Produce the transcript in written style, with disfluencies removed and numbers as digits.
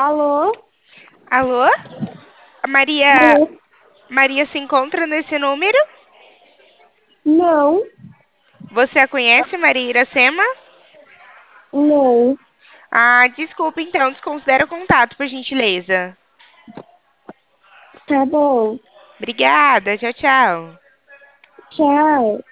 Alô? Alô? A Maria, Alô? Maria se encontra nesse número? Não, Você a conhece, Maria Iracema? não. Ah, desculpa, então, desconsidera o contato, por gentileza. Tá bom. Obrigada, tchau, tchau. Tchau.